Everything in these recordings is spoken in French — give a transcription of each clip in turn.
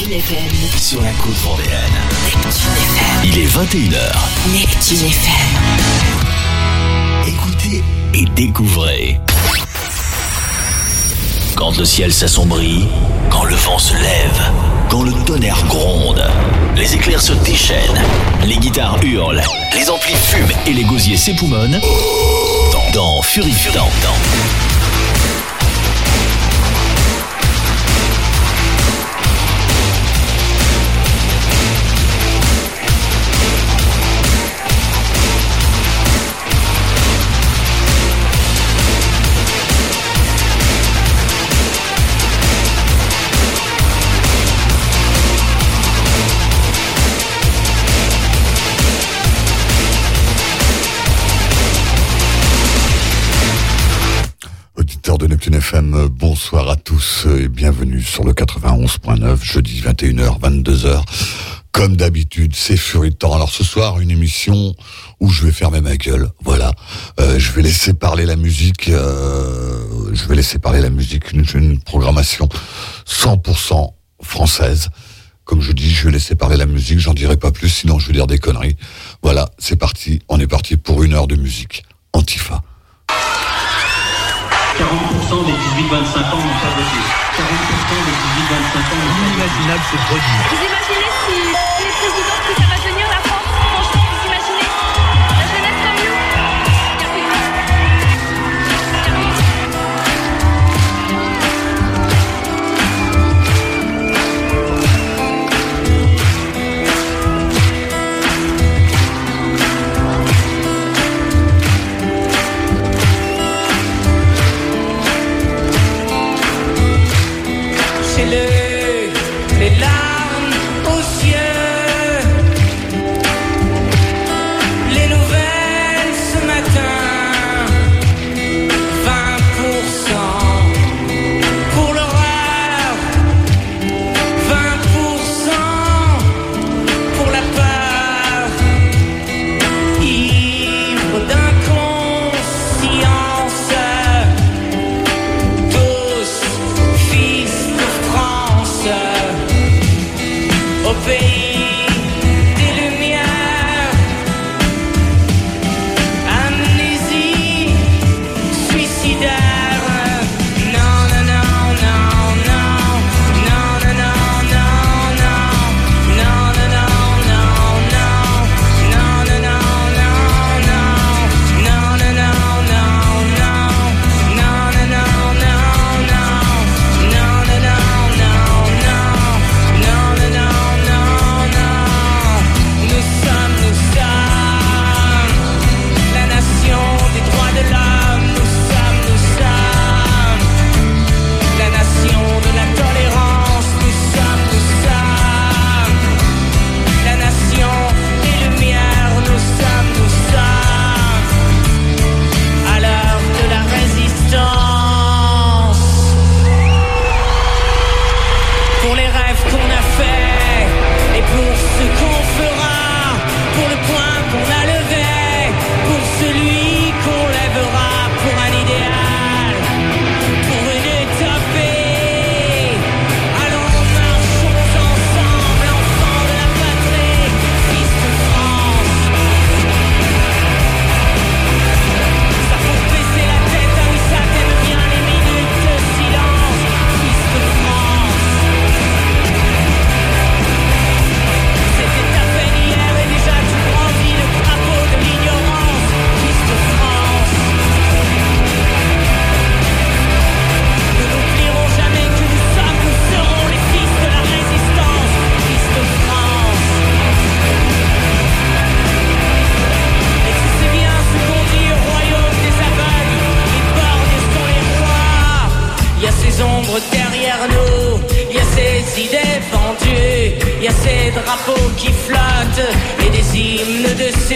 Neptune FM. Sur la côte vendéenne. Neptune FM. Il est 21h. Neptune FM. Écoutez et découvrez. Quand le ciel s'assombrit, quand le vent se lève, quand le tonnerre gronde, les éclairs se déchaînent, les guitares hurlent, les amplis fument et les gosiers s'époumonnent, dans Fury Furtant. De Neptune FM, bonsoir à tous et bienvenue sur le 91.9, jeudi 21h, 22h. Comme d'habitude, c'est Furitant. Alors ce soir, une émission où je vais fermer ma gueule. Voilà, je vais laisser parler la musique. Une programmation 100% française. Comme je dis, je vais laisser parler la musique. J'en dirai pas plus, sinon je vais dire des conneries. Voilà, c'est parti. On est parti pour une heure de musique. Antifa. 40% des 18-25 ans n'ont pas voté. 40% des 18-25 ans n'ont pas voté. Inimaginable ce produit. Vous imaginez si les présidents que ça va devenir la France? Franchement, vous imaginez la jeunesse comme nous? Les larmes aux cieux, les nouvelles ce matin, 20% pour l'horreur, 20% pour la peur, ivre d'inconscience, tous fils de France, au pays des lumières, amnésie suicidaire. Non, non, non, non, non, non, non, non, non, non, non, non, non, non, non, non, derrière nous, il y a ces idées vendues, il y a ces drapeaux qui flottent et des hymnes dessus.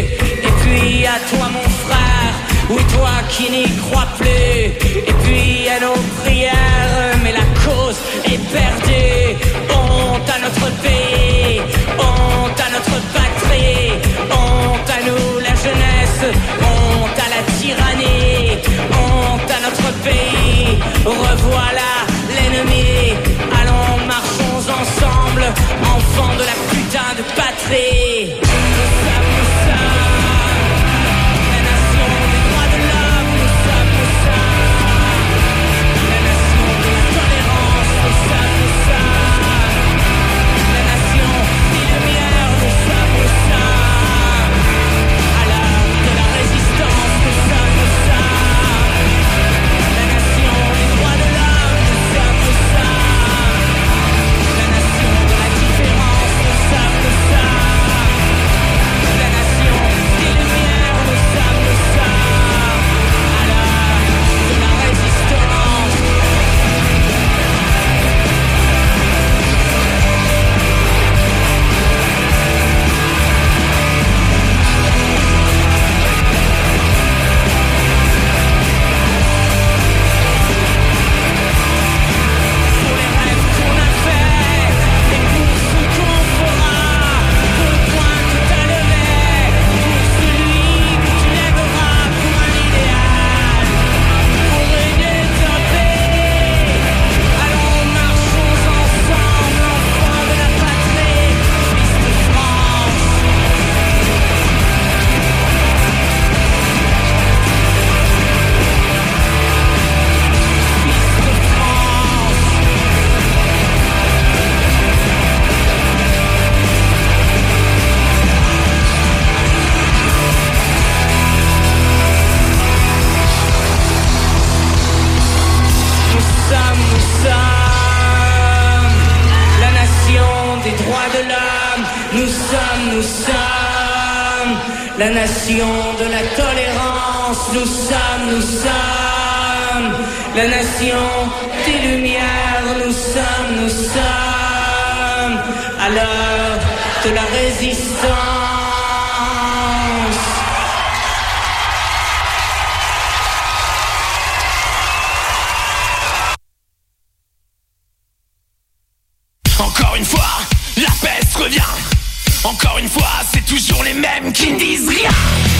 Et puis à toi mon frère, oui toi qui n'y crois plus. Et puis à nos prières, mais la cause est perdue. Honte à notre pays, honte à notre patrie, honte à nous la jeunesse, honte à la tyrannie, honte à notre pays. Revoilà l'ennemi, allons marchons ensemble. patrie. Nous sommes la nation des droits de l'homme. Nous sommes la nation de la tolérance. Nous sommes la nation des lumières. Nous sommes à l'heure de la résistance. Nous sommes la nation des droits de l'homme. Nous sommes la nation de la différence. Nous sommes la nation des lumières. Nous sommes à l'heure de la résistance. Pour les rêves qu'on a faits et pour ce qu'on fera, pour le point que t'as levé, pour celui que tu lèveras pour un idéal, pour régner ta paix. Allons, marchons ensemble, enfants de la patrie, fils de France. Fils de France. Nous sommes la nation des droits de l'homme. Nous sommes la nation de la tolérance. Nous sommes la nation des lumières. Nous sommes à l'heure de la résistance. Encore une fois, la peste revient. Encore une fois, c'est toujours les mêmes qui ne disent rien.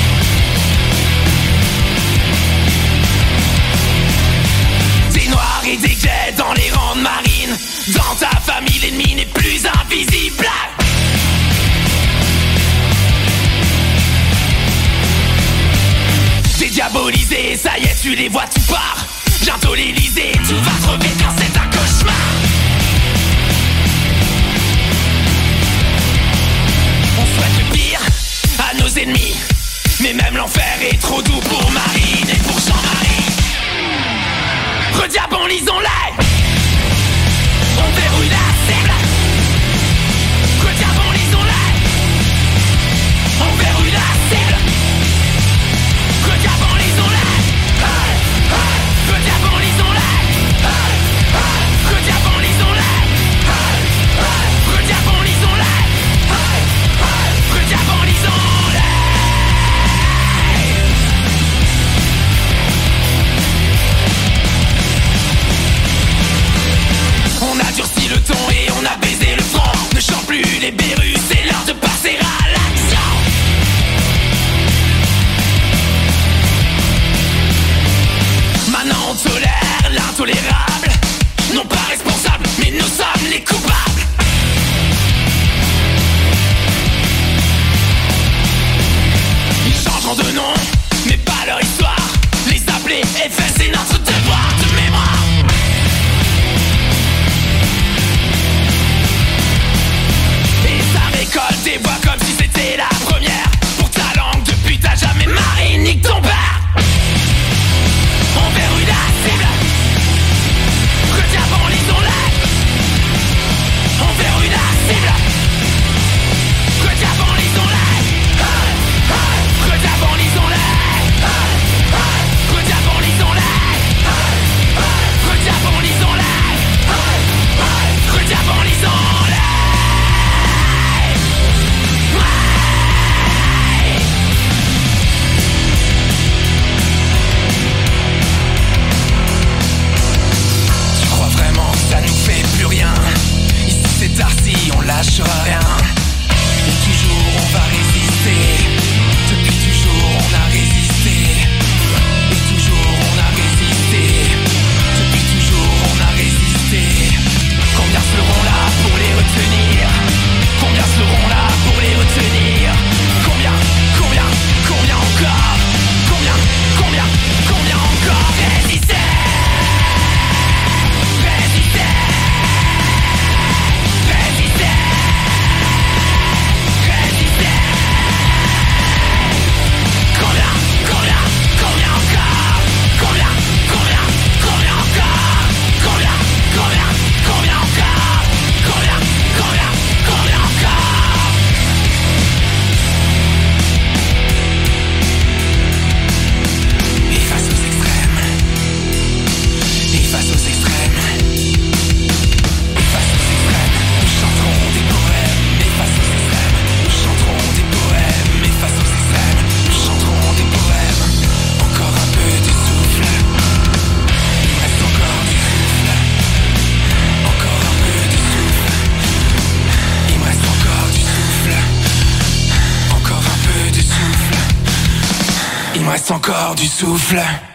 Des noirs et des gays dans les rangs de marine. Dans ta famille, l'ennemi n'est plus invisible. Dédiabolisés, ça y est, tu les vois tout part. Bientôt l'Élysée, tu vas te remettre car c'est un cauchemar. On souhaite le pire à nos ennemis, mais même l'enfer est trop doux pour Marine et pour Jean-Marie. Rediabolisons-les. On verrouille la cible. Rediabolisons-les. On verrouille la cible. Rediabolisons-les. Rediabolisons-les. Rediabolisons-les. Rediabolisons-les. Rediabolisons-les. reste encore du souffle.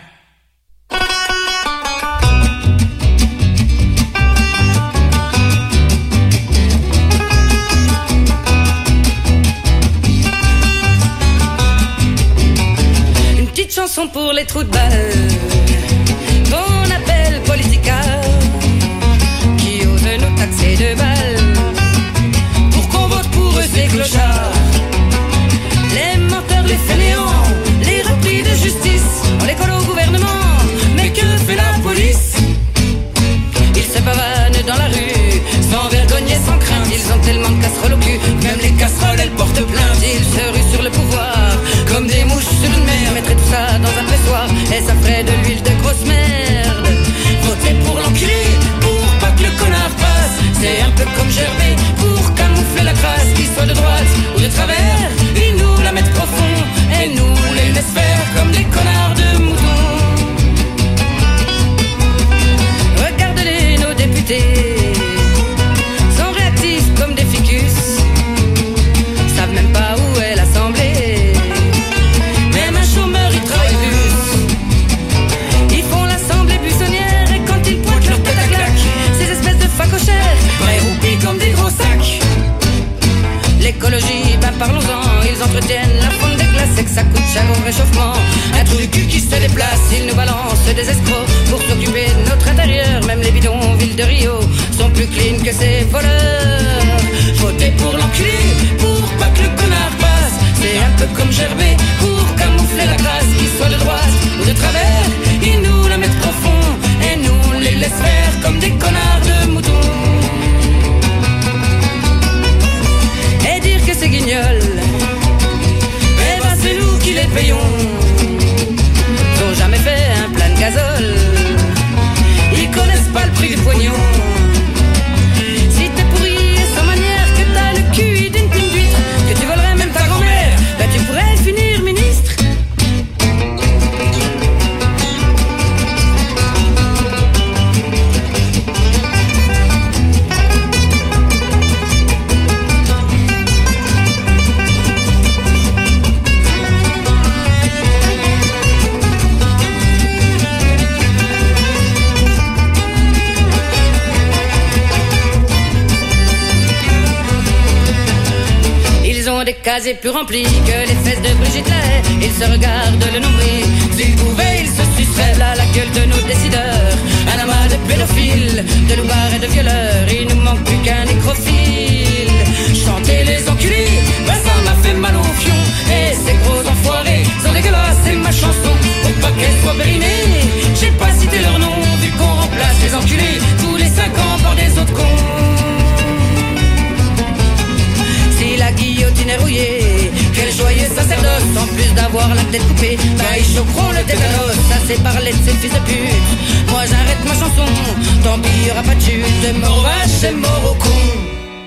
Une petite chanson pour les trous de balle qu'on appelle Politica, qui osent nous taxer de balles pour qu'on vote pour eux ces clochards. Les menteurs, les fainéants, les repris de justice, on les colle au gouvernement. Mais que fait la police? Ils se pavanent dans la rue, sans vergogne et sans crainte. Ils ont tellement de casseroles au cul, même les casseroles elles portent plainte. Ils se ruent sur le pouvoir, comme des mouches sur une mer. Mettraient tout ça dans un pressoir, et ça ferait de l'huile de grosse merde. Votez pour l'enculé, pour pas que le connard passe. C'est un peu comme Gervais, pour camoufler la crasse. Qu'ils soient de droite ou de travers, ils nous la mettent profond, et nous les laissent faire comme des connards de moutons. Regardez-les, nos députés sont réactifs comme des ficus, savent même pas où est l'Assemblée. Même un chômeur, il travaille plus. Ils font l'Assemblée buissonnière, et quand ils pointent leur tête à claque, ces espèces de facochères, vrais roupis comme des gros sacs. L'écologie, ben parlons-en, ils entretiennent la fonte des glaces et que ça coûte cher au réchauffement. Un trou du cul qui se déplace, ils nous balancent des escrocs pour s'occuper de notre intérieur. Même les bidonvilles de Rio sont plus clean que ces voleurs. Votez pour l'enculé, pour pas que le connard passe. C'est un peu comme Gervais, pour camoufler la crasse. Qu'ils soient de droite ou de travers, ils nous la mettent profond, et nous les laissent faire comme des connards de moutons. Et dire que c'est guignol, eh ben c'est nous qui les payons. Ils ont jamais fait un plein de gazole, ils connaissent pas le prix du pognon. Si t'es pourri et sans manière, que t'as le cul d'une pine d'huître, que tu volerais même ta grand-mère, ben tu pourrais finir ministre. Des casiers plus remplis que les fesses de Brigitte Lahaie. Ils se regardent le nombril, s'ils pouvaient ils se suceraient là la gueule de nos décideurs. Un amas de pédophiles, de loupards et de violeurs, il nous manque plus qu'un nécrophile. Chanter les enculés, ben ça m'a fait mal au fion. Et ces gros enfoirés sont dégueulasses, c'est ma chanson, pour pas qu'elle soit périnée. J'ai pas cité leur nom, vu qu'on remplace les enculés tous les 5 ans par des autres cons. Si la guillotine est rouillée, quel joyeux sacerdoce, en plus d'avoir la tête coupée, bah ils choqueront le tétanos. Ça c'est parler de ces fils de pute. Moi j'arrête ma chanson, tant pis y'aura pas de chute. Mort aux vaches et mort aux cons.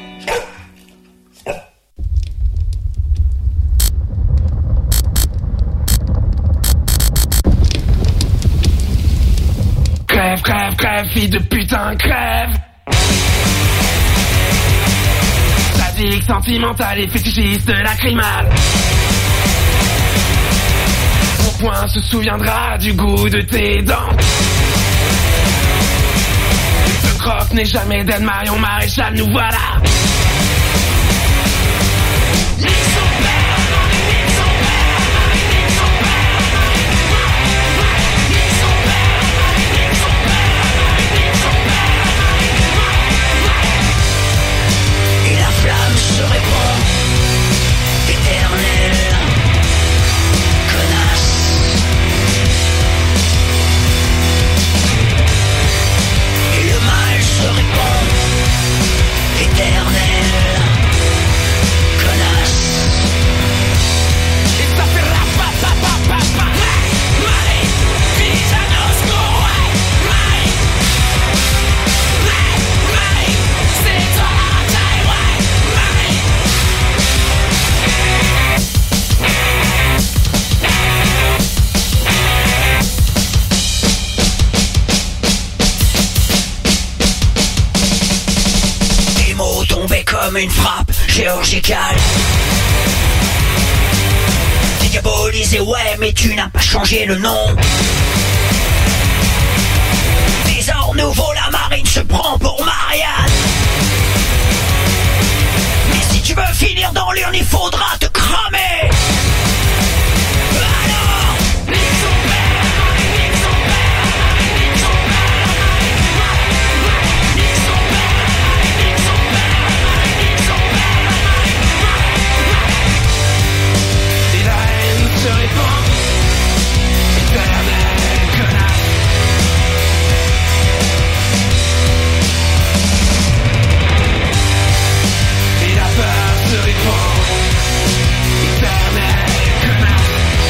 Crève, crève, crève, fille de putain, crève. Sadique, sentimental et fétichiste de la crimale. Mon poing se souviendra du goût de tes dents. Le croc n'est jamais d'Anne Marion Maréchal, nous voilà. Se répand, éternelle connasse. Et le mal se répand, éternelle connasse. Et ça fait la pa Marie, Visanos, no way, Marie, c'est toi la taille, ouais. Des mots tombés comme une frappe chirurgicale. Des diabolisé, ouais, mais tu n'as pas changé le nom. Trésor nouveau, la marine se prend pour Marianne. Mais si tu veux finir dans l'urne, il faudra te cramer. Alors, nique son père, nique son père, nique son père, nique son père, nique son père, nique son père. Et la haine se répand, éternel connard. Et la peur se répand, éternel connard.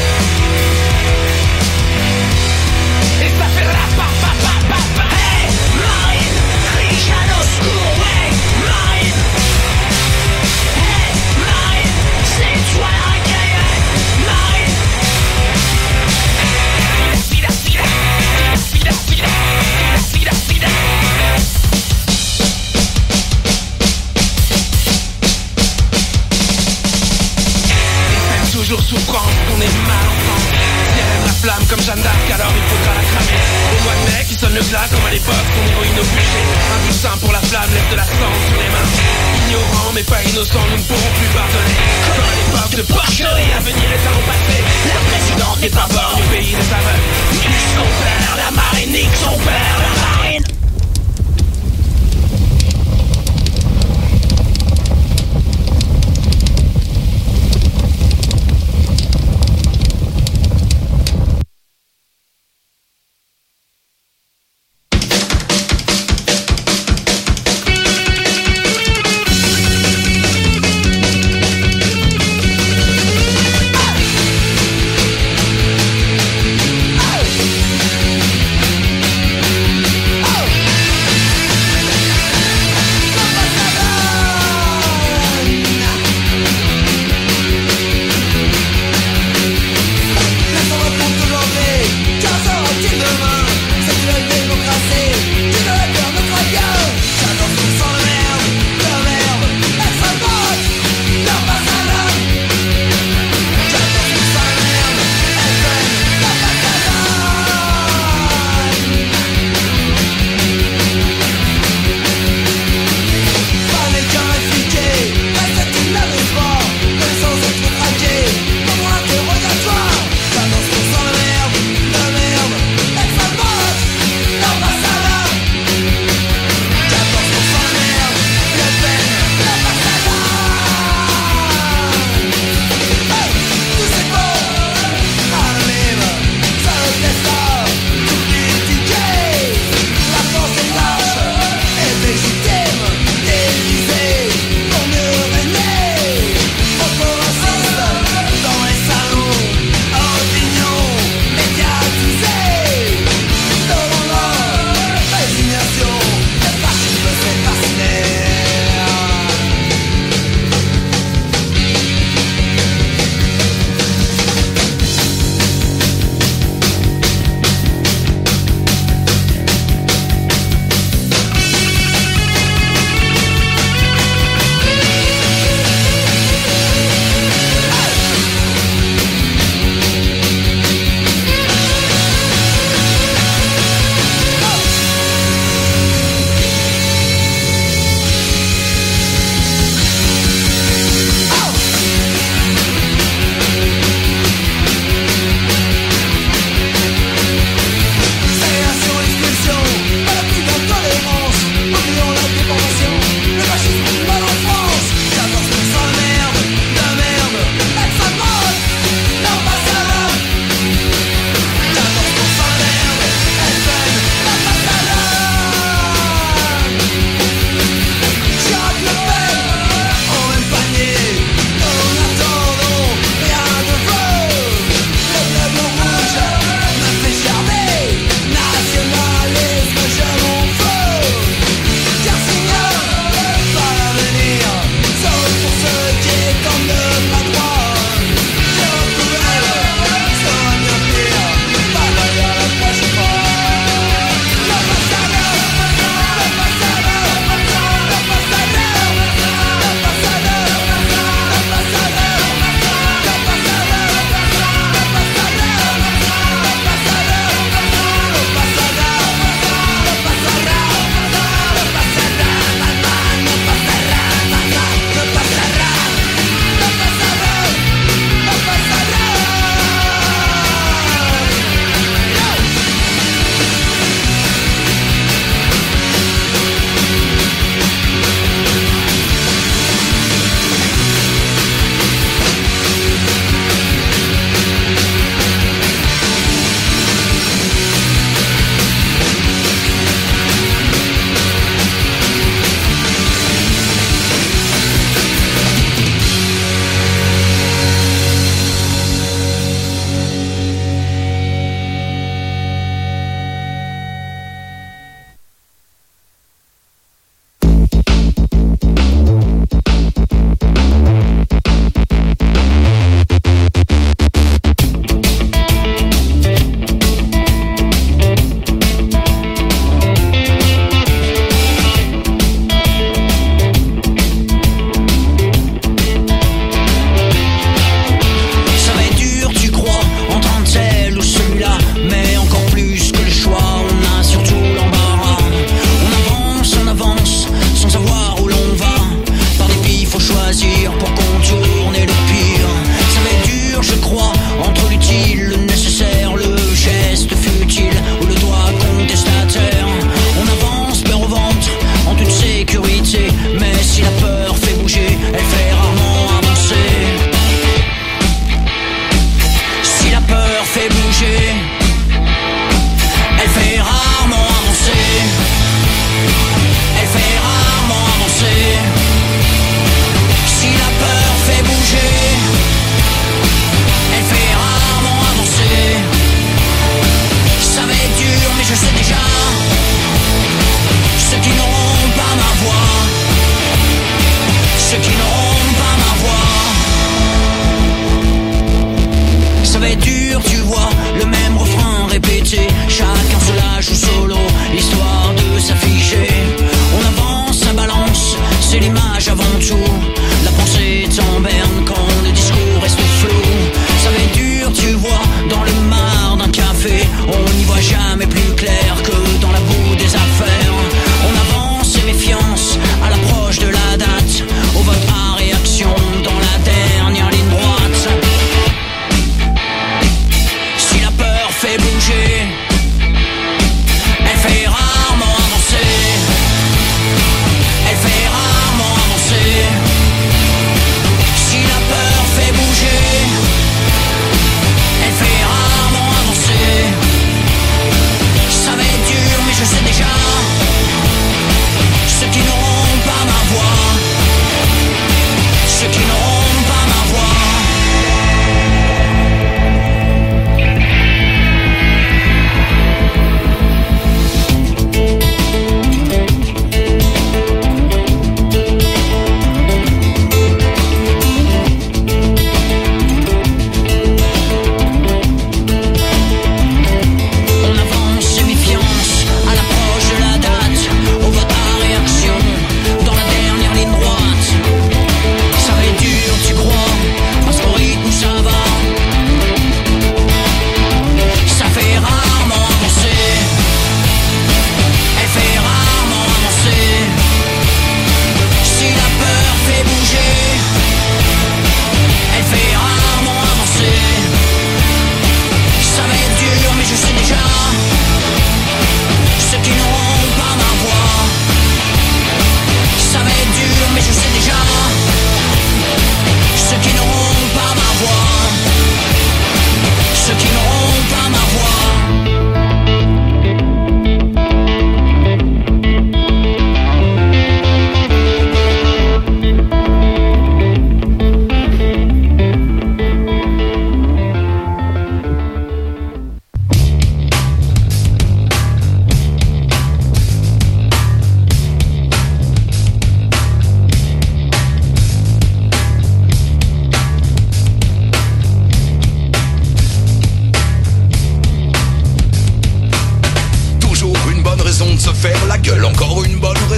Et ça fait la pa pa pa pa pa. Hey, Marine, crie à nos secours, ouais, Marine. Hey, Marine, c'est toi la racaille, Marine. Fida, fida, fida, fida, fida, fida. Toujours souffrance, qu'on est mal enfant. Si elle aime la flamme comme Jeanne d'Arc, alors il faudra la cramer. Au mois de mai qui sonne le glas comme à l'époque, son héroïne au bûcher. Un doux sein pour la flamme, lève de la sang sur les mains. Ignorant mais pas innocent, nous ne pourrons plus pardonner. Comme à l'époque de porcherie, l'avenir est à nos passés. La présidente n'est pas borne du pays des aveugles. Nique son père, la marine, nique son père, la marine.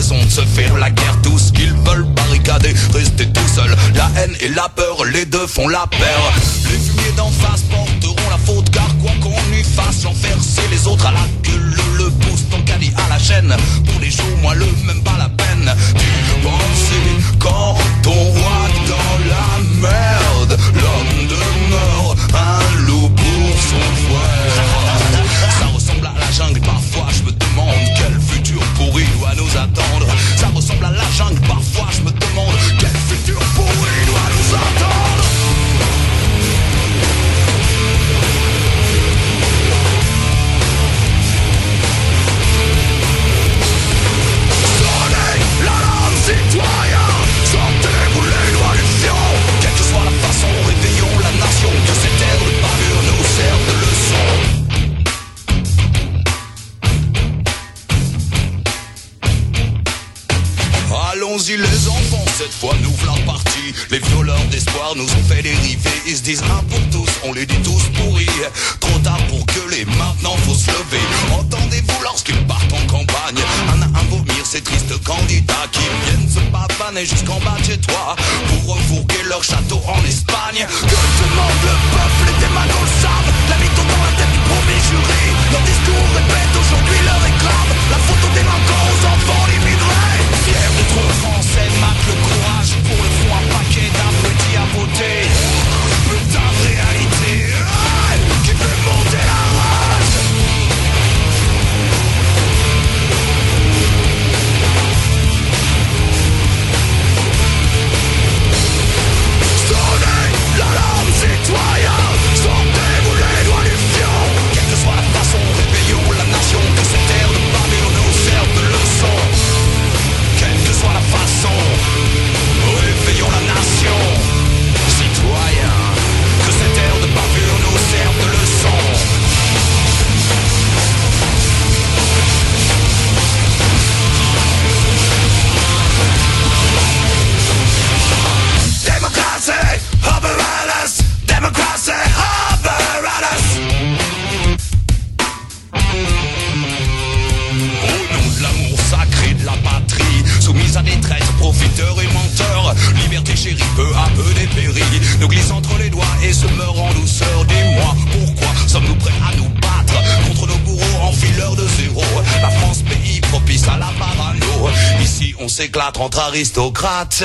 raison de se faire la guerre. Tout ce qu'ils veulent barricader, rester tout seul. La haine et la peur, les deux font la paire. Les fumiers d'en face porteront la faute, car quoi qu'on y fasse, l'enfer c'est les autres à la queue. Le pouce, ton caddie à la chaîne. Pour les jours moelleux, même pas la peine. Tu pensais quand ton roi dans la merde, l'homme demeure un loup pour son frère. Ça ressemble à la jungle, parfois je me demande quel futur pourri doit nous attendre. Ça ressemble à la jungle, parfois je me demande quel futur pourri doit nous attendre. Sonnez l'alarme citoyen, sortez-vous les lois du fion. Quelle que soit la façon, réveillons la nation, que cette ère de bavure nous serve de leçon. Allons-y les enfants, cette fois nous voilà partis. Les violeurs d'espoir nous ont fait dériver. Ils se disent un pour tous, on les dit tous pourris. Trop tard pour gueuler, maintenant faut se lever. Entendez-vous lorsqu'ils partent en campagne, un à un vomir ces tristes candidats qui viennent se pavaner jusqu'en bas de chez toi pour refourguer leur château en Espagne. Que demande le peuple, les démanos le savent. La mytho dans la tête du premier jury. Leur discours répète aujourd'hui leur réclame la faute aux délinquants, aux enfants, l'immigré. Fier d'être français, marque le courage pour le fond un paquet d'abrutis à voter. Putain de réalité, qui fait monter la rage. Sonnez l'alarme citoyen, sortez-vous les doigts du fion. Quelle que soit la façon, réveillons la nation, que cette ère de bavure nous serve de leçon. Quelle que soit la façon, réveillons la nation. Citoyens, que cette ère de bavure nous serve de leçon. Democracy, apparatus. Democracy, apparatus. Au nom de l'amour sacré de la patrie, soumise à des traîtres, profiteurs et menteurs, liberté chérie peu à peu dépérit, nous glisse entre les doigts et se meurt en douceur. Dis-moi pourquoi sommes-nous prêts à nous battre contre nos bourreaux en fileur de zéro. La France pays propice à la parano, ici on s'éclate entre aristocrates.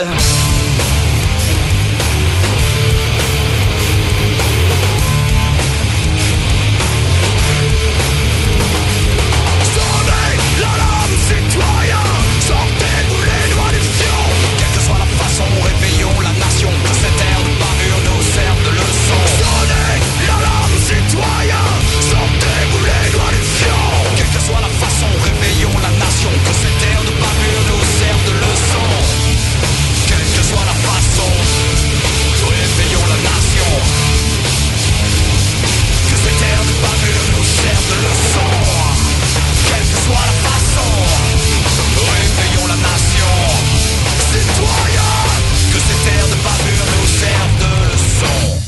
Citoyens, sortez-vous les doigts du fion. Quelle que soit la façon, réveillons la nation, que cette ère de bavure nous serve de leçon. Sonnez l'alarme citoyen, sortez-vous les doigts du fion. Quelle que soit la façon, réveillons la nation, que cette ère de bavure nous serve de leçon. Quelle que soit la façon, réveillons la nation, que cette ère de bavure nous serve de leçon. Quelle que soit la façon, réveillons la nation. Citoyens, que cette ère de bavure nous serve de leçon.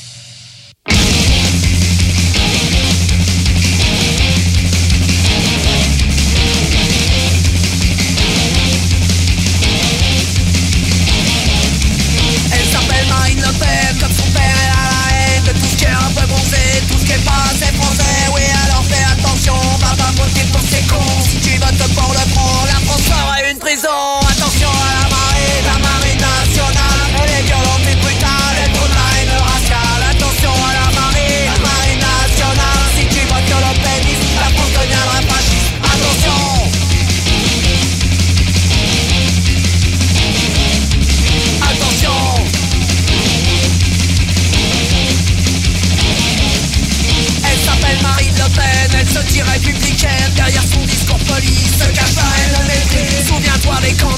Elle s'appelle Marine Le Pen, comme son père elle a la haine de tout ce qui est un peu bronzé, tout ce qui est pas assez français. Oui alors fais attention, va pas voter pour ces cons. Si tu votes pour le front, la France sera une prison. Attention à la marine nationale. Elle est violente et brutale, elle prône la haine raciale. Attention à la marine nationale. Si tu votes pour le pénis, la France deviendra fasciste. Attention. Attention. Elle s'appelle Marine Le Pen, elle se dit républicaine. Derrière son discours poli se cache la haine, le mépris. Souviens-toi des camps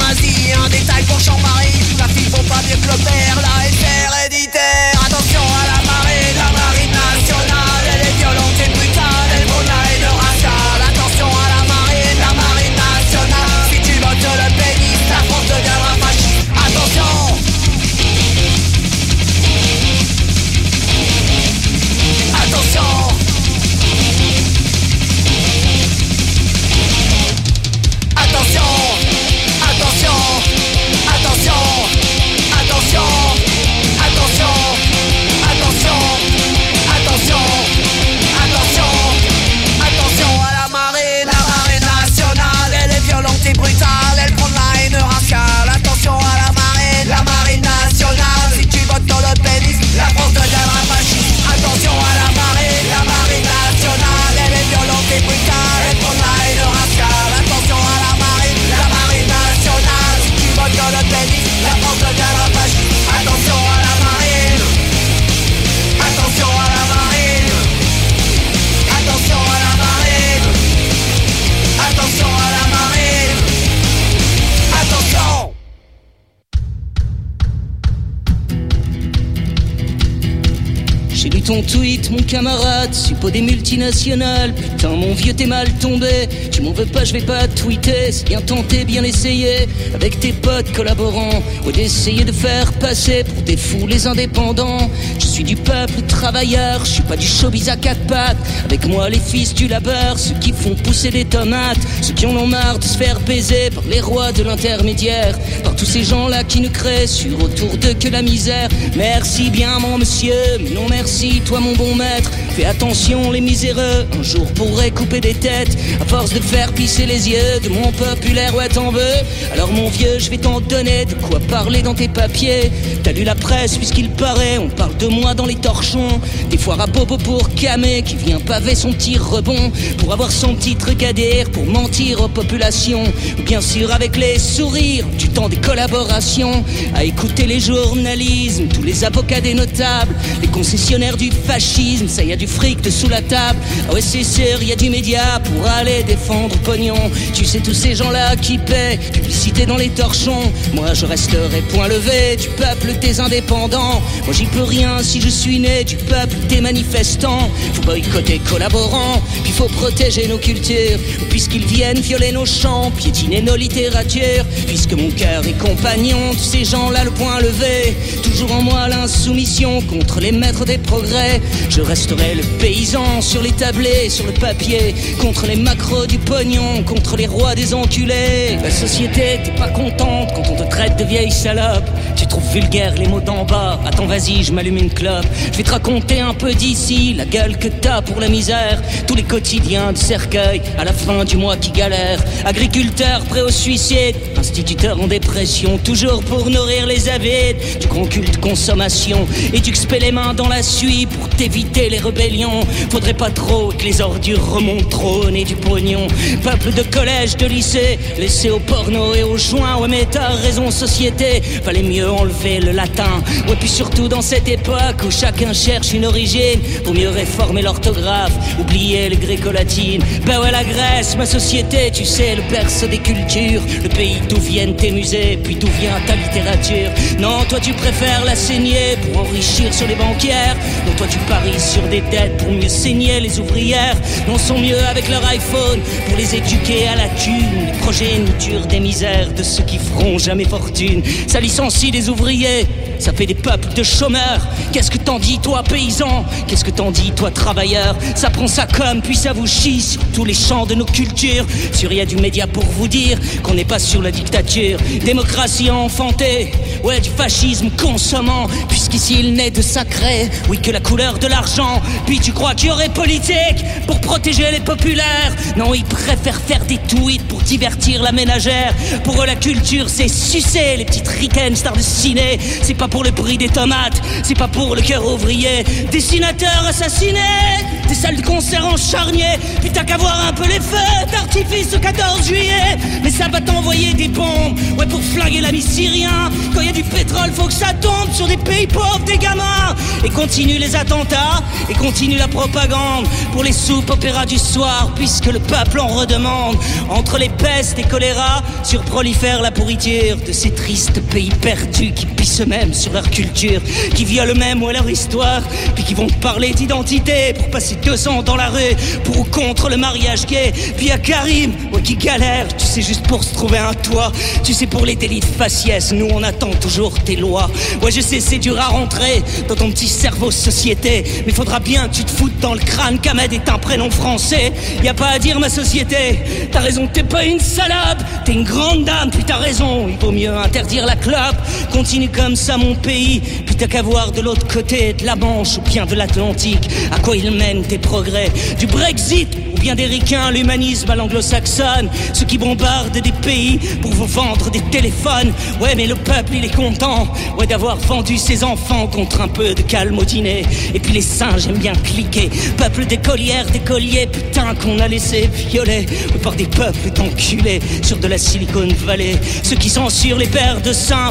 ton tweet, mon camarade, suppôt des multinationales. Putain, mon vieux, t'es mal tombé. Tu m'en veux pas, je vais pas tweeter. C'est bien tenté, bien essayé, avec tes potes collaborants, ou d'essayer de faire passer pour des fous les indépendants. Je suis du peuple travailleur, je suis pas du showbiz à quatre pattes. Avec moi, les fils du labeur, ceux qui font pousser des tomates, ceux qui en ont marre de se faire baiser par les rois de l'intermédiaire, par tous ces gens-là qui ne créent sur autour d'eux que la misère. Merci bien, mon monsieur, mais non merci, toi, mon bon maître. Fais attention, les miséreux, un jour pourraient couper des têtes, à force de faire pisser les yeux de mon populaire, ouais, t'en veux? Alors, mon vieux, je vais t'en donner de quoi parler dans tes papiers. T'as lu la presse, puisqu'il paraît, on parle de moi dans les torchons. Des foires à bobo pour Camé, qui vient paver son petit rebond, pour avoir son petit truc à dire, pour mentir aux populations. Ou bien sûr avec les sourires, du temps des collaborations, à écouter les journalismes, tous les avocats des notables, les concessionnaires du fascisme, ça y a du fric dessous la table. Ah ouais, c'est sûr, y a du média pour aller défendre pognon. Tu sais, tous ces gens-là qui paient, publicité dans les torchons. Moi je resterai point levé du peuple des indépendants. Moi j'y peux rien si je suis né du peuple des manifestants. Faut boycotter collaborants, puis faut protéger nos cultures, puisqu'ils viennent violer nos chants, piétiner nos littératures. Puisque mon cœur est compagnon de ces gens-là, le point levé, toujours en moi l'insoumission contre les maîtres des progrès. Je resterai le paysan sur les tablés, sur le papier, contre les macros du pognon, contre les rois des enculés. La société, t'es pas contente quand on te traite de vieille salope. Tu trouves vulgaire les mots d'en bas. Attends, vas-y, je m'allume une clope. Je vais te raconter un peu d'ici, la gueule que t'as pour la misère. Tous les quotidiens de cercueil, à la fin du mois qui galèrent. Agriculteurs prêts au suicide, instituteurs en dépression, toujours pour nourrir les avides du grand culte consommation. Et tu expées les mains dans la suie pour t'éviter les rébellions. Faudrait pas trop que les ordures remontent trop au nez du pognon. Peuple de collège, de lycée, laissé au porno et au joint. Ouais, mais t'as raison, société, fallait mieux enlever le latin. Ouais, puis surtout dans cette époque où chacun cherche une origine, pour mieux réformer l'orthographe, oublier les gréco-latines. Ben ouais, la Grèce, ma société, tu sais, le berceau des cultures, le pays d'où viennent tes musées, puis d'où vient ta littérature. Non, toi tu préfères la saigner pour enrichir sur les banquières. Non, toi tu paries sur des dettes pour mieux saigner les ouvrières. Non, sont mieux avec leur iPhone pour les éduquer à la thune, les progénitures des misères de ceux qui feront jamais fortune. Ça licencie des ouvriers, ça fait des peuples de chômeurs. Qu'est-ce que t'en dis, toi, paysan? Qu'est-ce que t'en dis, toi, travailleur? Ça prend ça comme, puis ça vous chie sur tous les champs de nos cultures. Sur y a du média pour vous dire qu'on n'est pas sur la dictature. Démocratie enfantée, ouais, du fascisme consommant, puisqu'ici il naît de sacré, oui, que la couleur de l'argent. Puis tu crois qu'il y aurait politique pour protéger les populaires? Non, ils préfèrent faire des tweets pour divertir la ménagère. Pour eux, la culture, c'est sucer les petites ricaines stars de ciné. C'est pas pour le prix des tomates, c'est pas pour le cœur ouvrier. Dessinateurs assassinés, des salles de concert en charnier. Puis t'as qu'à voir un peu les feux d'artifice au 14 juillet. Mais ça va t'envoyer des bombes, ouais, pour flinguer l'ami syrien. Quand y a du pétrole, faut que ça tombe sur des pays pauvres, des gamins. Et continue les attentats, et continue la propagande pour les soupes opéras du soir, puisque le peuple en redemande. Entre les pestes et choléra, surprolifère la pourriture de ces tristes pays perdus qui pissent eux-mêmes sur leur culture, qui violent eux-mêmes, ouais, leur histoire, puis qui vont te parler d'identité pour passer 2 ans dans la rue pour ou contre le mariage gay. Puis à Karim, ouais, qui galère, tu sais, juste pour se trouver un toit. Tu sais, pour les délits de faciès, nous on attend toujours tes lois. Ouais, je sais, c'est dur à rentrer dans ton petit cerveau société, mais faudra bien que tu te foutes dans le crâne qu'Ahmed est un prénom français. Y a pas à dire, ma société, t'as raison, t'es pas une salope, t'es une grande dame, puis t'as raison, il vaut mieux interdire la clope. Continue comme ça, mon pays, puis t'as qu'à voir de l'autre côté de la Manche ou bien de l'Atlantique à quoi ils mènent tes progrès. Du Brexit ou bien des ricains, l'humanisme à l'anglo-saxonne, ceux qui bombardent des pays pour vous vendre des téléphones. Ouais, mais le peuple il est content, ouais, d'avoir vendu ses enfants contre un peu de calme au dîner. Et puis les singes aiment bien cliquer, peuple d'écolières, d'écoliers, putain qu'on a laissé violer, ouais, par des peuples d'enculés sur de la Silicon Valley. Ceux qui censurent les pères de saints pour mettre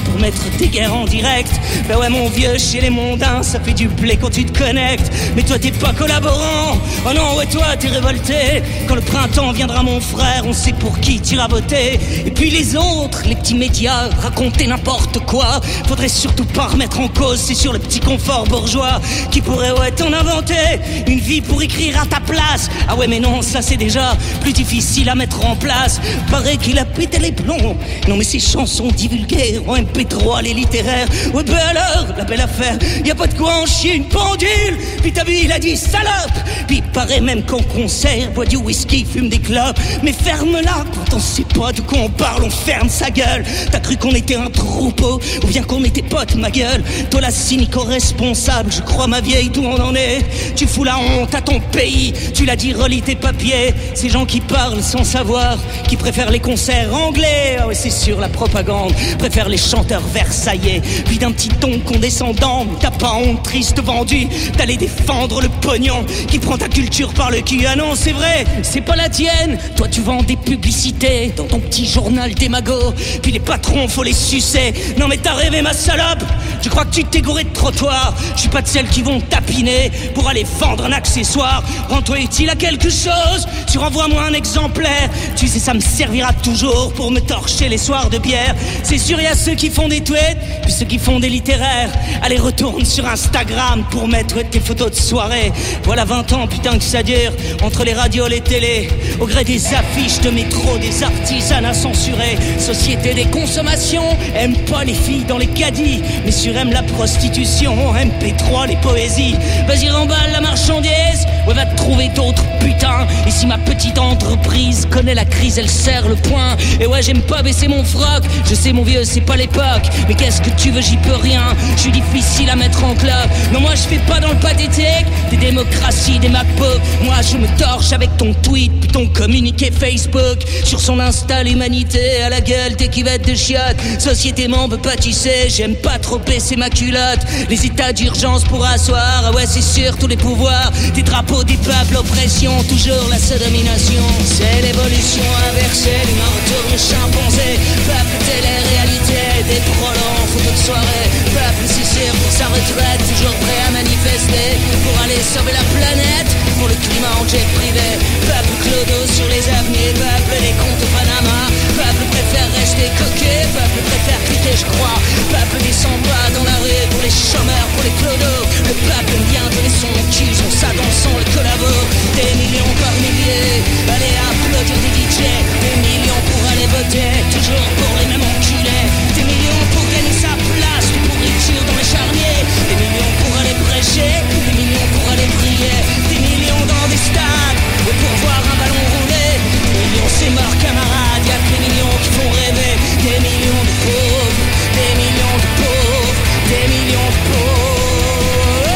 des guerres en direct. Ben ouais mon vieux, chez les mondains, ça fait du blé quand tu te connectes. Mais toi t'es pas collaborant. Oh non, ouais toi t'es révolté. Quand le printemps viendra mon frère, on sait pour qui t'iras voter. Et puis les autres, les petits médias, raconter n'importe quoi. Faudrait surtout pas remettre en cause, c'est sur le petit confort bourgeois qui pourrait ouais t'en inventer une vie pour écrire à ta place. Ah ouais mais non, ça c'est déjà plus difficile à mettre en place. Paraît qu'il a pété les plombs. Non mais ces chansons divulguées en MP3, les littéraires. Ouais ben alors, la belle affaire, y a pas de quoi en chier une pendule. Puis t'as vu, il a dit salope. Puis paraît même qu'en concert, boit du whisky, fume des clopes. Mais ferme-la, quand on sait pas de quoi on parle, on ferme sa gueule. T'as cru qu'on était un troupeau, ou bien qu'on était potes, ma gueule. Toi la cynico-responsable, je crois ma vieille, d'où on en est. Tu fous la honte à ton pays, tu l'as dit, relis tes papiers. Ces gens qui parlent sans savoir, qui préfèrent les concerts anglais. Ah ouais c'est sûr, la propagande préfère les chanteurs versaillais. Puis d'un petit ton condescendant, t'as pas honte, triste vendu, d'aller défendre le pognon qui prend ta culture par le cul. Ah non c'est vrai, c'est pas la tienne. Toi tu vends des publicités dans ton petit journal démago. Puis les patrons faut les sucer. Non mais t'as rêvé ma salope. Je crois que tu t'es gouré de trottoir. Je suis pas de celles qui vont tapiner pour aller vendre un accessoire. Rends-toi utile à quelque chose, tu renvoies-moi un exemplaire. Tu sais ça me servira toujours pour me torcher les soirs de bière. C'est sûr y a ceux qui font des tweets, puis ceux qui font des littéraires. Allez retourne sur Instagram pour mettre tes photos de soirée. Voilà 20 ans putain que ça dure, entre les radios, les télés, au gré des affiches de métro, des artisanats censurés. Société des consommations, aime pas les filles dans les caddies, mais sur aime la prostitution, MP3 les poésies. Vas-y remballe la marchandise, ouais va te trouver d'autres putains. Et si ma petite entreprise connaît la crise, elle serre le poing. Et ouais j'aime pas baisser mon froc, je sais mon vieux c'est pas l'époque, mais qu'est-ce que tu veux, j'y peux rien. Je suis difficile à mettre en club. Non moi je fais pas dans le pathétique des démocraties, des MacBooks. Moi je me torche avec ton tweet, puis ton communiqué Facebook. Sur son Insta l'humanité à la gueule des cuvettes de chiottes. Société m'en veut pas tu sais, j'aime pas trop baisser ma culotte. Les états d'urgence pour asseoir, ah ouais c'est sûr tous les pouvoirs. Des drapeaux des peuples, oppression, toujours la sodomination. C'est l'évolution inversée, l'humain retourne chimpanzé. Peuple télé-réalité, des prolongs, photos de soirée. Peuple c'est sûr pour sa retraite, toujours prêt à manifester pour aller sauver la planète, pour le climat en jet privé. Peuple clodo sur les avenues, peuple les comptes au Panama. Peuple préfère rester coquet, peuple préfère cliquer je crois. Peuple descend pas dans la rue pour les chômeurs, pour les clodos. Le peuple aime bien donner son cul, son ça dansant le collabo. Des millions par milliers, allez applaudir des DJ. Des millions pour aller voter, toujours pour les mêmes enculés. Des millions pour gagner sa place, de pourriture dans les charniers. Des millions pour aller prêcher, des millions pour aller prier. Des millions dans des stades, ou pour voir un ballon rouler. Des millions c'est mort camarade, y'a que les millions qui font rêver. Des millions de pauvres, des millions de pauvres, des millions de pauvres.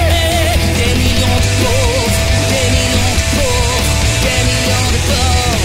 Des millions de pauvres, des millions de pauvres, des millions de pauvres.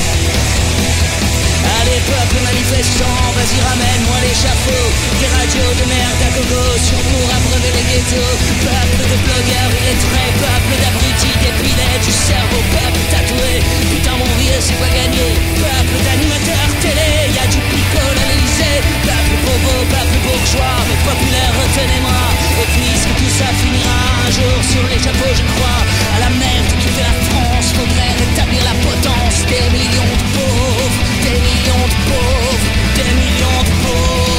Allez peuple manifestant, vas-y ramène-moi l'échafaud. Des radios de merde à gogo, sur pour abreuver les ghettos. Peuple de blogueurs illettrés, peuple d'abrutis dépilés du cerveau, peuple tatoué. Putain mon vieux c'est pas gagné. Peuple d'animateurs télé, y'a du people à l'Elysée. Peuple bobo, peuple bourgeois, mais populaire retenez-moi. Et puisque tout ça finira un jour sur les chapeaux je crois. À la merde qui fait la France, faudrait rétablir la potence. Des millions de pauvres, des millions de pauvres, des millions de pauvres.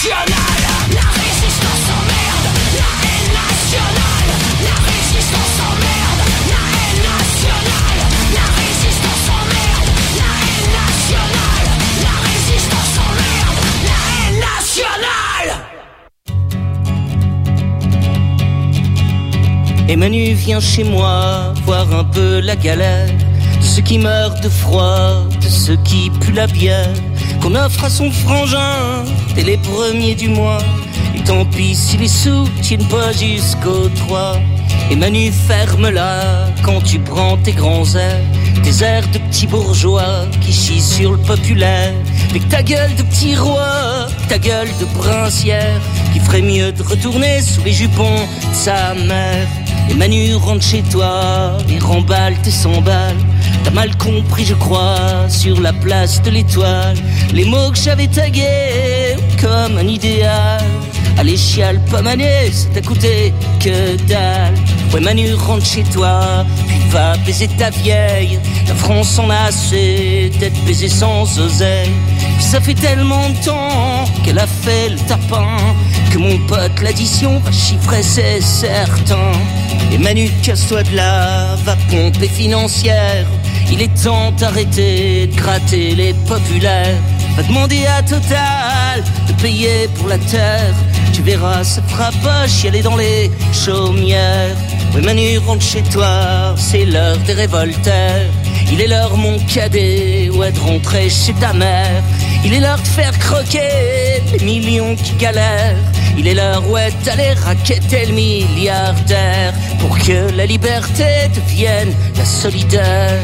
nationale. La résistance emmerde, la haine nationale. La résistance emmerde, la haine nationale. La résistance emmerde, la haine nationale. La résistance emmerde, la haine nationale. Et Manu vient chez moi voir un peu la galère de ceux qui meurent de froid, de ceux qui puent la bière qu'on offre à son frangin dès les premiers du mois. Et tant pis si les sous tiennent pas jusqu'au 3. Et Manu, ferme-la quand tu prends tes grands airs, tes airs de petits bourgeois qui chient sur le populaire. Avec ta gueule de petit roi, ta gueule de princière, qui ferait mieux de retourner sous les jupons de sa mère. Et Manu, rentre chez toi et remballe tes 100 balles. T'as mal compris, je crois, sur la place de l'Étoile, les mots que j'avais tagués comme un idéal. Allez, chiale pas Manu, ça t'a coûté que dalle. Ouais, Manu, rentre chez toi, puis va baiser ta vieille. La France en a assez d'être baisée sans oseille. Puis ça fait tellement de temps qu'elle a fait le tapin que mon pote, l'addition va chiffrer, c'est certain. Et Manu, casse-toi de là, va pomper financière. Il est temps d'arrêter de gratter les populaires. Va demander à Total de payer pour la terre. Tu verras, ça fera pas chialer dans les chaumières. Oui, Manu, rentre chez toi, c'est l'heure des révolteurs. Il est l'heure, mon cadet, ouais, de rentrer chez ta mère. Il est l'heure de faire croquer les millions qui galèrent. Il est l'heure, ouais, d'aller raqueter le milliardaire pour que la liberté devienne la solidaire.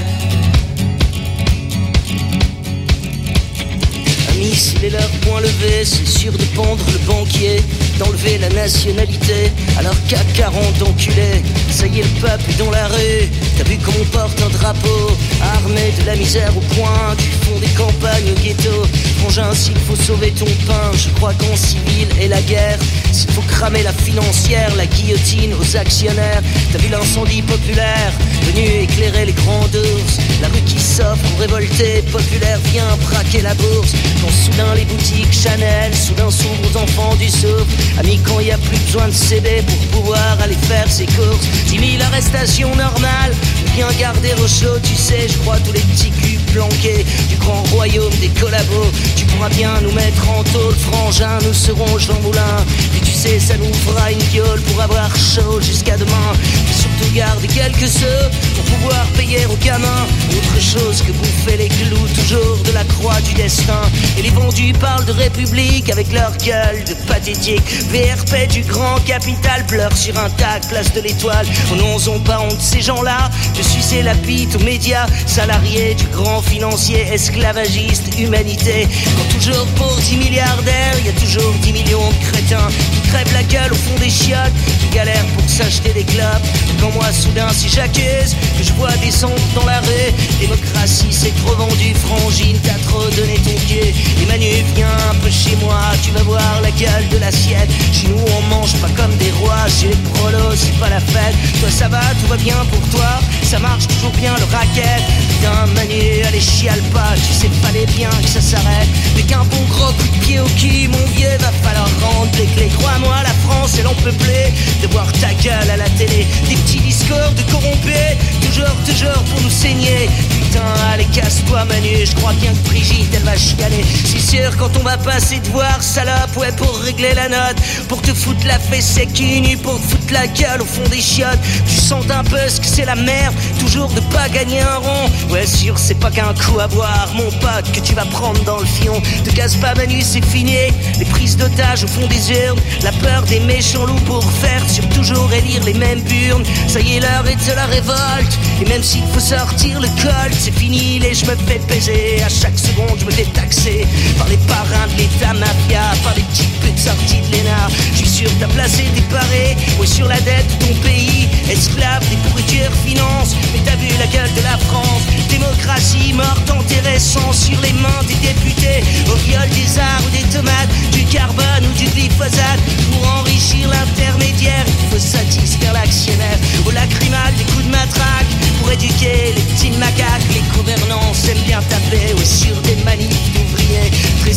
Amis, s'il est l'heure, point levé, c'est sûr de pendre le banquier, d'enlever la nationalité, alors qu'à 40 enculés, ça y est, le peuple est dans la rue. T'as vu qu'on porte un drapeau, armé de la misère au point du fond des campagnes au ghetto. Frangin, s'il faut sauver ton pain, je crois qu'en civil et la guerre, s'il faut cramer la financière, la guillotine aux actionnaires. T'as vu l'incendie populaire, venu éclairer les grands ours, la rue qui s'offre aux révoltés populaires vient braquer la bourse. Quand soudain les boutiques Chanel, soudain s'ouvrent aux enfants du souffle. Amis, quand y a plus besoin de CD pour pouvoir aller faire ses courses. 10 000 arrestations normales, bien garder au chaud, tu sais, je crois tous les petits culs planqués du grand royaume des collabos. Tu pourras bien nous mettre en tôle, frangin, nous serons Jean Moulin. Et tu sais, ça nous fera une gueule pour avoir chaud jusqu'à demain. Et surtout garde quelques sous pour pouvoir payer aux gamins autre chose que bouffer les clous, toujours de la croix du destin. Et les vendus parlent de république avec leur gueule de pathétique. VRP du grand capital pleure sur un tac, place de l'Étoile. Oh non, ont pas honte ces gens-là de sucer la bite aux médias, salariés du grand financier, esclavagiste, humanité. Quand toujours pour 10 milliardaires, y a toujours 10 millions de crétins qui crèvent la gueule au fond des chiottes, qui galèrent pour s'acheter des clopes. Quand moi soudain si j'accuse, que je vois descendre dans la rue, démocratie c'est trop vendu, frangine t'as trop donné ton pied. Et Manu, viens un peu chez moi, tu vas voir la gueule de l'assiette. Chez nous on mange pas comme des rois, chez les prolos c'est pas la fête. Toi ça va, tout va bien pour toi, ça marche toujours bien le racket. Putain Manu, allez chiale pas, tu sais fallait bien que ça s'arrête. Mais qu'un bon gros coup de pied au cul, mon vieux, va falloir rendre les clés. Crois-moi, la France est l'empeuplée de voir ta gueule à la télé, des petits discours de corrompus, toujours pour nous saigner. Putain, allez casse-toi Manu, je crois bien que Brigitte elle va chicaner. C'est sûr quand on va passer te voir, salope, ouais, pour régler la note, pour te foutre la fesse sec nu, pour te foutre la gueule au fond des chiottes. Tu sens un peu ce que c'est la merde, toujours de pas gagner un rond. Ouais sûr c'est pas qu'un coup à boire, mon pote, que tu vas prendre dans le fion. Te casse pas Manu, c'est fini, les prises d'otages au fond des urnes, la peur des méchants loups pour faire sur toujours élire les mêmes burnes. Ça y est, l'heure est de la révolte, et même s'il faut sortir le col, c'est fini, les je me fais baiser. À chaque seconde je me fais taxer par les parrains de l'état mafia, par les petites putes sorties de l'ENA. Je suis sûr t'as placé des parés, ouais, sur la dette de ton pays, esclave des pourritures finances. Mais t'as vu la gueule de la France, démocratie morte enterrée, sang sur les mains des députés, au viol des arts ou des tomates, du carbone ou du glyphosate. Pour enrichir l'intermédiaire, il faut satisfaire l'actionnaire. Au lacrymal des coups de matraque, pour éduquer les petits macaques. Les gouvernants aiment bien taper, ouais, sur des manifs d'ouvriers, trésoriers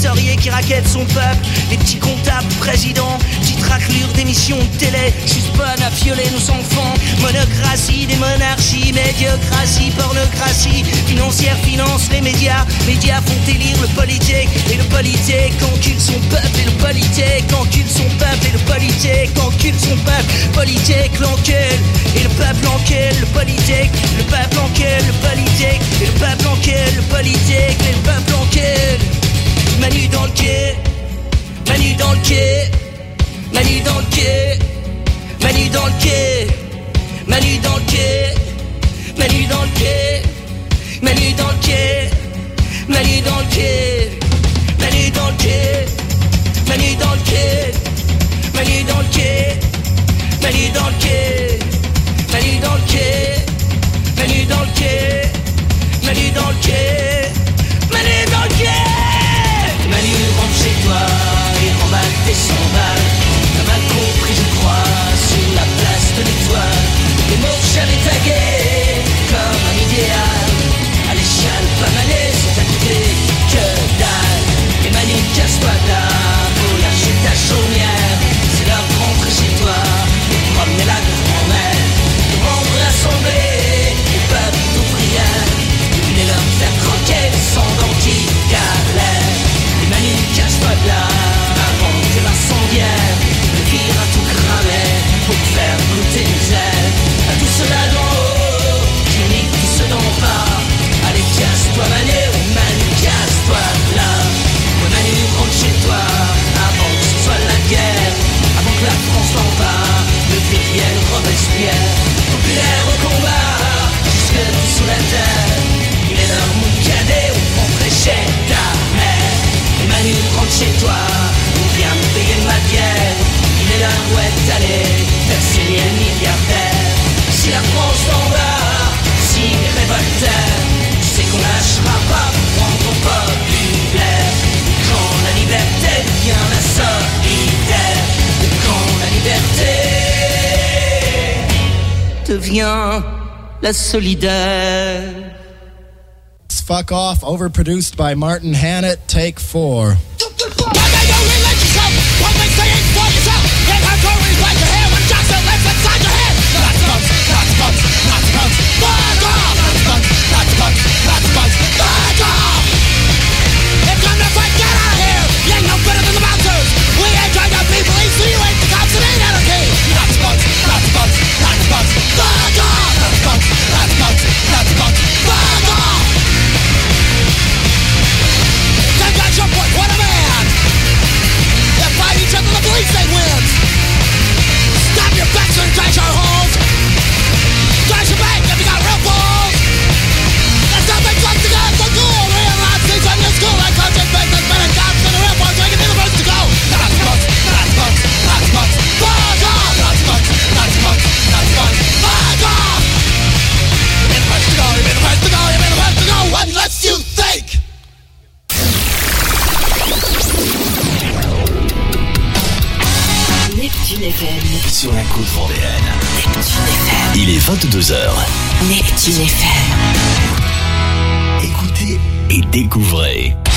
qui raquette son peuple. Les petits comptables présidents, petites raclures d'émissions de télé, juste bonne à violer nos enfants. Monocratie des monarchies, médiocratie, pornocratie financière finance les médias. Médias font élire le politique, et le politique encule son peuple. Et le politique encule son peuple, et le politique encule son peuple. Politique l'encule, et le peuple encule le politique. Le peuple encule le politique, et le peuple encule le politique. Et le peuple encule. Manu dans le quai, Manu dans le quai, Manu dans le quai, Manu dans le quai, Manu dans le quai, Manu dans le quai, Manu dans le quai, Manu dans le quai, Manu dans le quai, Manu dans le quai, Manu dans le quai, Manu dans le quai, Manu dans le quai, Manu dans le quai, Manu dans le quai, Manu dans le quai. Manu rentre chez toi et remballe tes 100 balles. T'as mal compris je crois sur la place de l'Étoile. Les mots j'avais tagués comme un idéal. À l'échelle pas mané c'est à côté que dalle. Et Manu casse-toi de là, faut lâcher ta chaumière. C'est l'heure de rentrer chez toi et promener la grand-mère. De rendre l'assemblée et peuple aux prières. Il est l'heure de faire croquer sans dents qui galèrent. Et Manu, cache-toi de là, avant que l'incendiaire ne vire à tout cramer pour te faire goûter misère. À tout cela d'en haut, qui nique tout ce d'en bas. Allez, casse-toi Manu, Manu, casse-toi de là. Ouais Manu, rentre chez toi, avant que ce soit la guerre. Avant que la France d'en bas ne devienne Robespierre. Populaire au combat, jusque sous la terre. Il est l'heure mon cadet, on rentrait chez ta mère. Et Manu rentre chez toi, on vient me payer ma bière. Il est l'heure où est allé faire saigner le milliardaire. Si la France t'en va, si révoltaire, tu sais qu'on lâchera pas pour rendre populaire. Quand la liberté devient la solidaire, quand la liberté devient la solidaire. Fuck Off, overproduced by Martin Hannett, take 4. What a man! They fight each other, the police they win. Stop your backs and trash our holes. Trash your bank if you got real balls. That's how they talk to God, so cool. Realize things on your school like conscious businessmen and cops and the real boys making me the first to go. Lots of bucks, lots of bucks, lots of bucks. Fuck off! Lots of bucks, lots of bucks, lots of bucks. Fuck off! You've been the first to go, you've been the first to go, you've been the first to go. What lets you think? Neptune FM. Sur la côte vendéenne. Neptune FM. Il est 22h. Neptune FM. Écoutez et découvrez.